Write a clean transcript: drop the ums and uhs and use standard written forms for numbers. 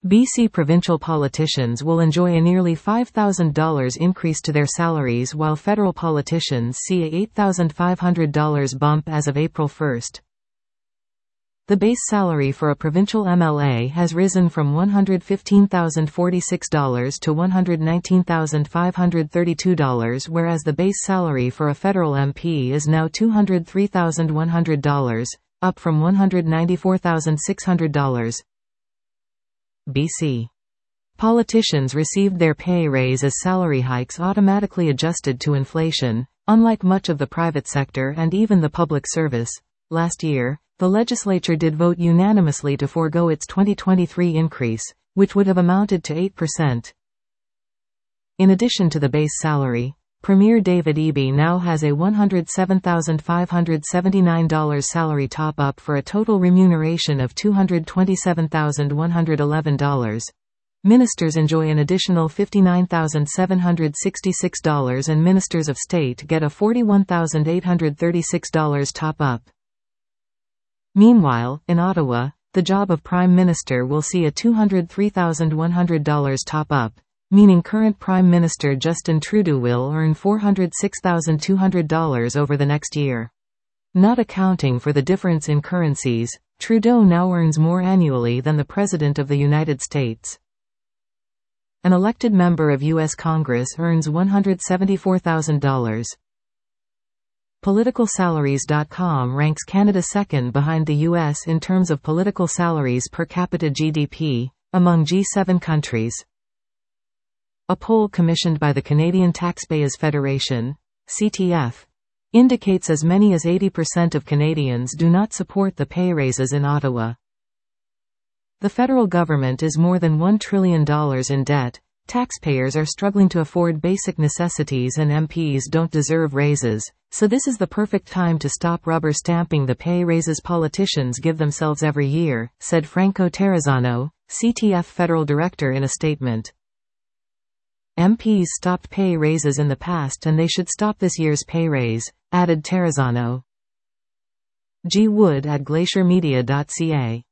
BC provincial politicians will enjoy a nearly $5,000 increase to their salaries, while federal politicians see a $8,500 bump as of April 1. The base salary for a provincial MLA has risen from $115,046 to $119,532, whereas the base salary for a federal MP is now $203,100, up from $194,600. BC politicians received their pay raise as salary hikes automatically adjusted to inflation, unlike much of the private sector and even the public service. Last year, the legislature did vote unanimously to forego its 2023 increase, which would have amounted to 8%. In addition to the base salary, Premier David Eby now has a $107,579 salary top-up for a total remuneration of $227,111. Ministers enjoy an additional $59,766 and Ministers of State get a $41,836 top-up. Meanwhile, in Ottawa, the job of Prime Minister will see a $203,100 top-up, meaning current Prime Minister Justin Trudeau will earn $406,200 over the next year. Not accounting for the difference in currencies, Trudeau now earns more annually than the President of the United States. An elected member of U.S. Congress earns $174,000. PoliticalSalaries.com ranks Canada second behind the U.S. in terms of political salaries per capita GDP, among G7 countries. A poll commissioned by the Canadian Taxpayers Federation, CTF, indicates as many as 80% of Canadians do not support the pay raises in Ottawa. The federal government is more than $1 trillion in debt, taxpayers are struggling to afford basic necessities, and MPs don't deserve raises, so this is the perfect time to stop rubber stamping the pay raises politicians give themselves every year, said Franco Terrazzano, CTF federal director, in a statement. MPs stopped pay raises in the past and they should stop this year's pay raise, added Terrazzano. G. Wood at glaciermedia.ca